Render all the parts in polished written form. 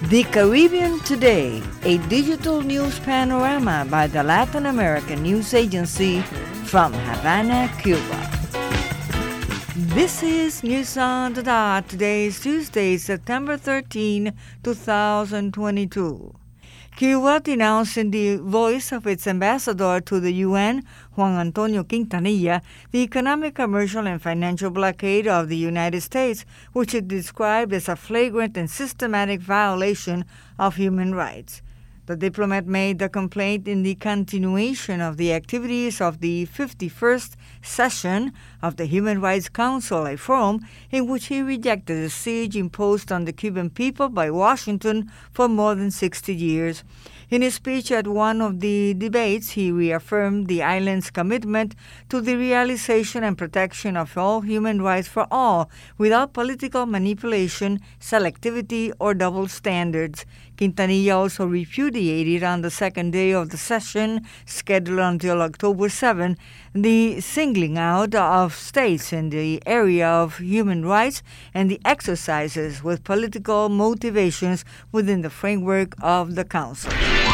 The Caribbean Today, a digital news panorama by the Latin American News Agency from Havana, Cuba. This is News on the Dot. Today is Tuesday, September 13, 2022. Cuba denounced in the voice of its ambassador to the UN, Juan Antonio Quintanilla, the economic, commercial, and financial blockade of the United States, which it described as a flagrant and systematic violation of human rights. The diplomat made the complaint in the continuation of the activities of the 51st session of the Human Rights Council, a forum in which he rejected the siege imposed on the Cuban people by Washington for more than 60 years. In his speech at one of the debates, he reaffirmed the island's commitment to the realization and protection of all human rights for all, without political manipulation, selectivity, or double standards. Quintanilla also repudiated on the second day of the session, scheduled until October 7, the singling out of states in the area of human rights and the exercises with political motivations within the framework of the Council.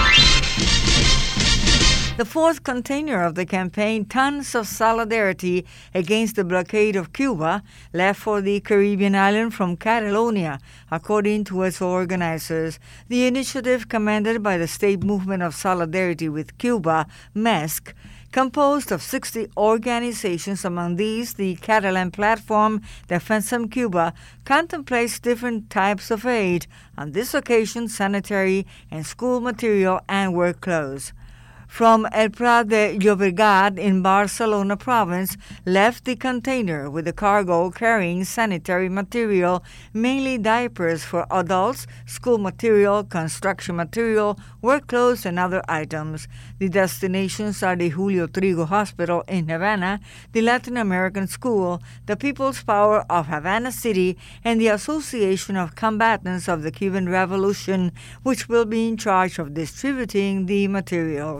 The fourth container of the campaign, Tons of Solidarity Against the Blockade of Cuba, left for the Caribbean island from Catalonia, according to its organizers. The initiative, commanded by the State Movement of Solidarity with Cuba, MESC, composed of 60 organizations. Among these, the Catalan platform Defensem Cuba contemplates different types of aid, on this occasion sanitary and school material and work clothes. From El Prat de Llobregat in Barcelona province left the container with the cargo carrying sanitary material, mainly diapers for adults, school material, construction material, work clothes, and other items. The destinations are the Julio Trigo Hospital in Havana, the Latin American School, the People's Power of Havana City, and the Association of Combatants of the Cuban Revolution, which will be in charge of distributing the materials.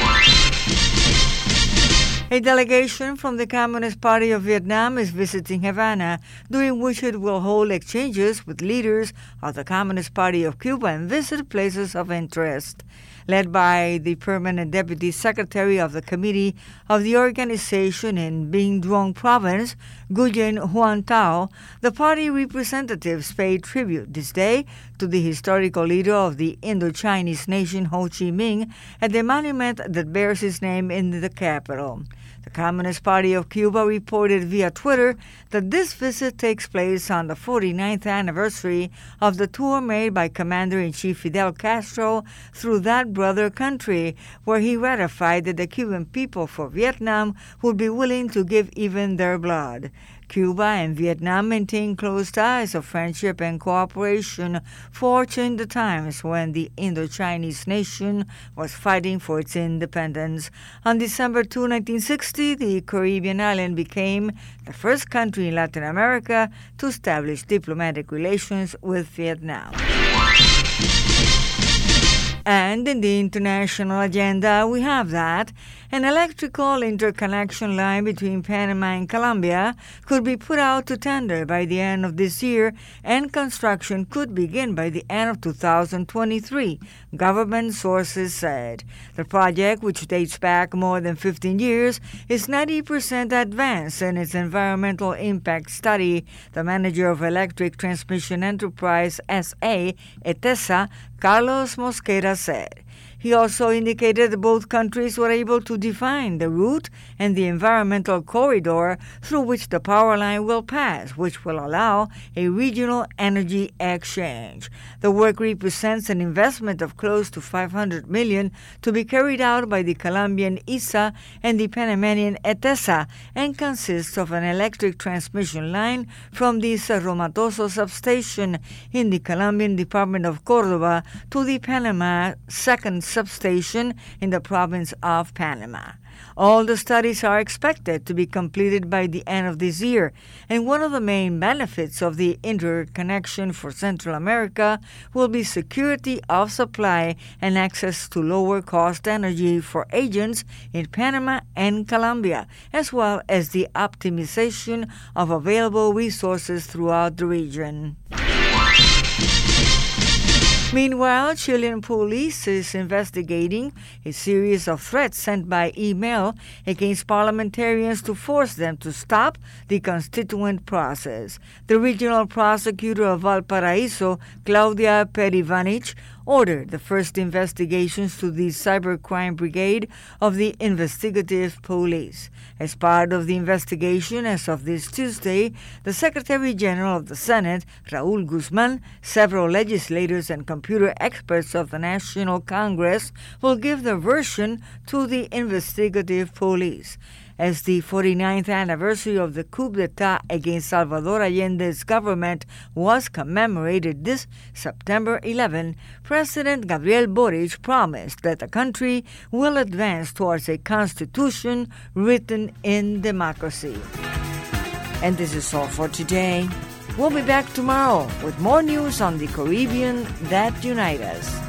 A delegation from the Communist Party of Vietnam is visiting Havana, during which it will hold exchanges with leaders of the Communist Party of Cuba and visit places of interest. Led by the permanent deputy secretary of the committee of the organization in Binh Duong province, Nguyen Huan Thao, the party representatives paid tribute this day to the historical leader of the Indo-Chinese nation, Ho Chi Minh, at the monument that bears his name in the capital. The Communist Party of Cuba reported via Twitter that this visit takes place on the 49th anniversary of the tour made by Commander-in-Chief Fidel Castro through that brother country, where he ratified that the Cuban people for Vietnam would be willing to give even their blood. Cuba and Vietnam maintain close ties of friendship and cooperation, forged in the times when the Indo-Chinese nation was fighting for its independence. On December 2, 1960, the Caribbean island became the first country in Latin America to establish diplomatic relations with Vietnam. And in the international agenda, we have that an electrical interconnection line between Panama and Colombia could be put out to tender by the end of this year, and construction could begin by the end of 2023, government sources said. The project, which dates back more than 15 years, is 90% advanced in its environmental impact study, the manager of Electric Transmission Enterprise S.A., ETESA, Carlos Mosquera, said. He also indicated that both countries were able to define the route and the environmental corridor through which the power line will pass, which will allow a regional energy exchange. The work represents an investment of close to $500 million to be carried out by the Colombian ISA and the Panamanian ETESA, and consists of an electric transmission line from the Cerro Matoso substation in the Colombian department of Córdoba to the Panama second substation in the province of Panama. All the studies are expected to be completed by the end of this year, and one of the main benefits of the interconnection for Central America will be security of supply and access to lower-cost energy for agents in Panama and Colombia, as well as the optimization of available resources throughout the region. Meanwhile, Chilean police is investigating a series of threats sent by email against parliamentarians to force them to stop the constituent process. The regional prosecutor of Valparaiso, Claudia Perivanich, ordered the first investigations to the cybercrime brigade of the investigative police. As part of the investigation, as of this Tuesday, the Secretary General of the Senate, Raúl Guzmán, several legislators and computer experts of the National Congress will give their version to the investigative police. As the 49th anniversary of the coup d'etat against Salvador Allende's government was commemorated this September 11, President Gabriel Boric promised that the country will advance towards a constitution written in democracy. And this is all for today. We'll be back tomorrow with more news on the Caribbean that unite us.